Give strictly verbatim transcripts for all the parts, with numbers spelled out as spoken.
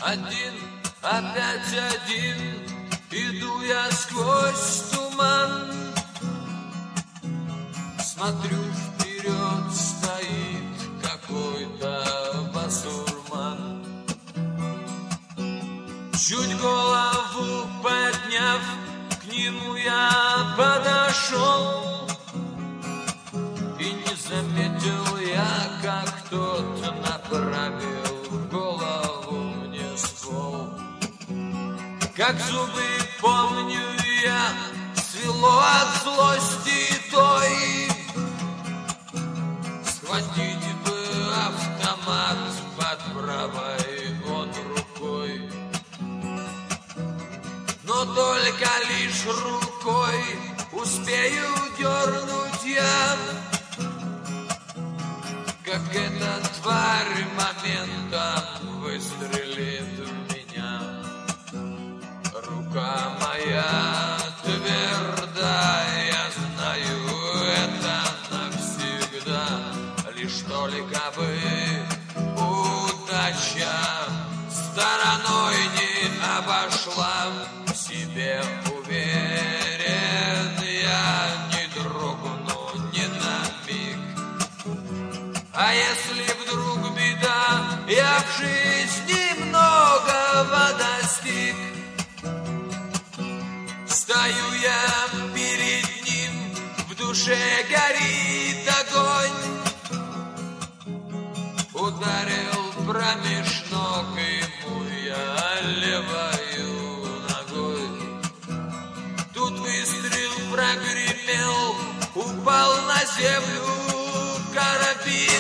Один, опять один, иду я сквозь туман. Смотрю вперед, стоит какой-то басурман. Чуть голову подняв, к нему я подошел. И не заметил я, как кто-то направил в голову мне ствол. Как зубы помню я, свело от злости той. Схватить бы автомат под правой он рукой. Но только лишь рукой успею дернуть я, как эта тварь моментом выстрелит в меня. Рука моя тверда, я знаю это навсегда. Лишь только бы удача стороной не обошла. В себе уверен, я не дрогну ни на миг. А если вдруг беда, я в жизни многого достиг. Стою я перед ним, в душе горит огонь. Ударил промеж ног ему я левою ногой. Тут выстрел прогремел, упал на землю карабин.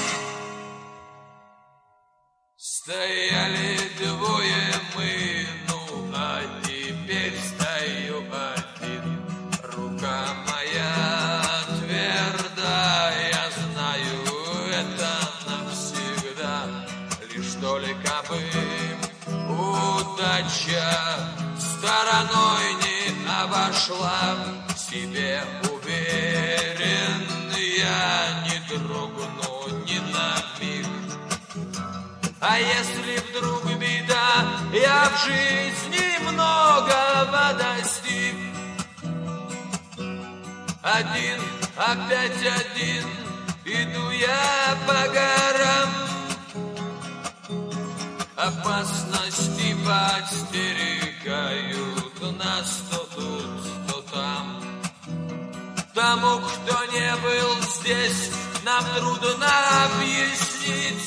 Стояли двое мы, ну а теперь стою один. Рука моя тверда, я знаю это навсегда. Лишь только бы удача стороной не обошла. В себе уверен, я не дрогну ни на миг. А если вдруг беда, я в жизни многого достиг. Один, опять один, иду я по горам. Опасности подстерегают нас то тут, то там. Тому, кто не был здесь, нам трудно объяснить.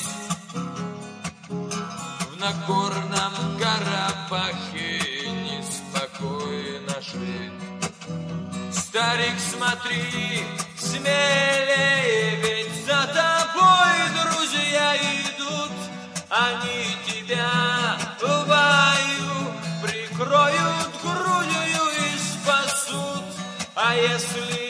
В Нагорном Карабахе неспокойно жить. Старик, смотри, смелее, ведь за тобой друзья идут. Они тебя в бою прикроют грудью и спасут. А если